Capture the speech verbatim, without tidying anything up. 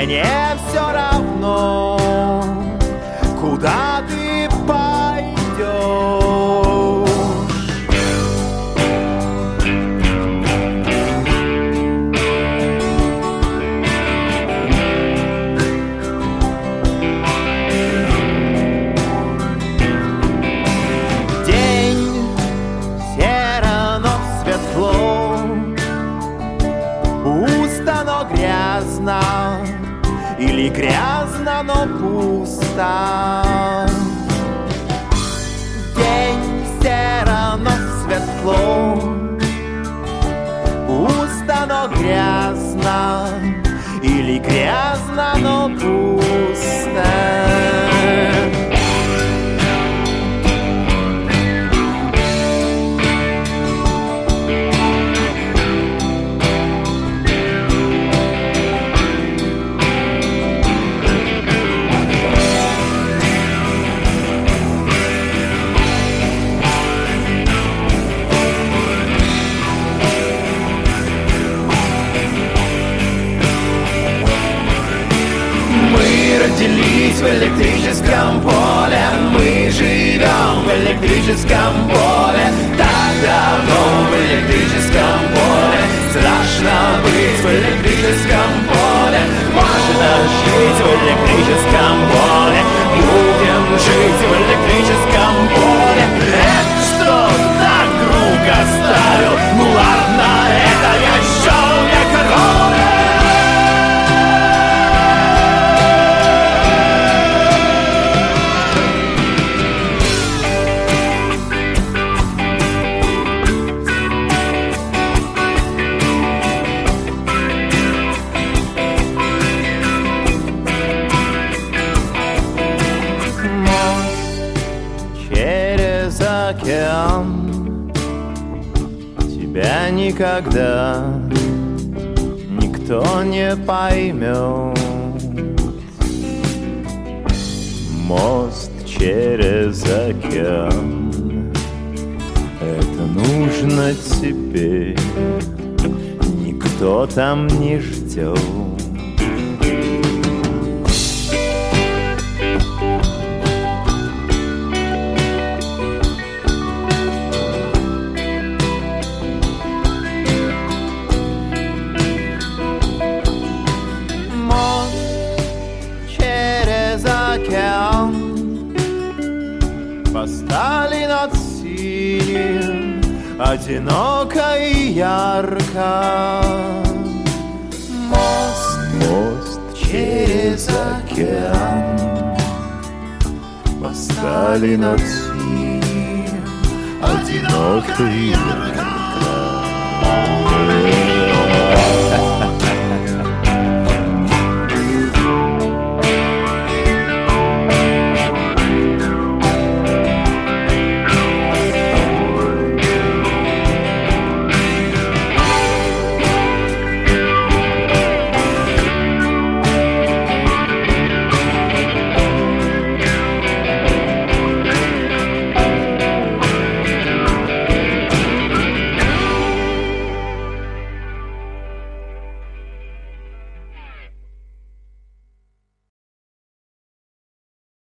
мне не все равно, куда ты пойдешь. Или грязно, но пусто. День серо, но светло, пусто, но грязно. Или грязно, но пусто. Родились в электрическом поле, мы живем в электрическом поле. Так давно в электрическом поле, страшно быть в электрическом поле. Можно жить в электрическом поле, будем жить в электрическом поле. Это что так круг оставил? Ну ладно, это я шел, я король. Тебя никогда никто не поймет. Мост через океан, это нужно теперь, никто там не ждет. Поставили над синим, одиноко и ярко. Мост, мост через океан. Поставили над синим, одиноко и ярко.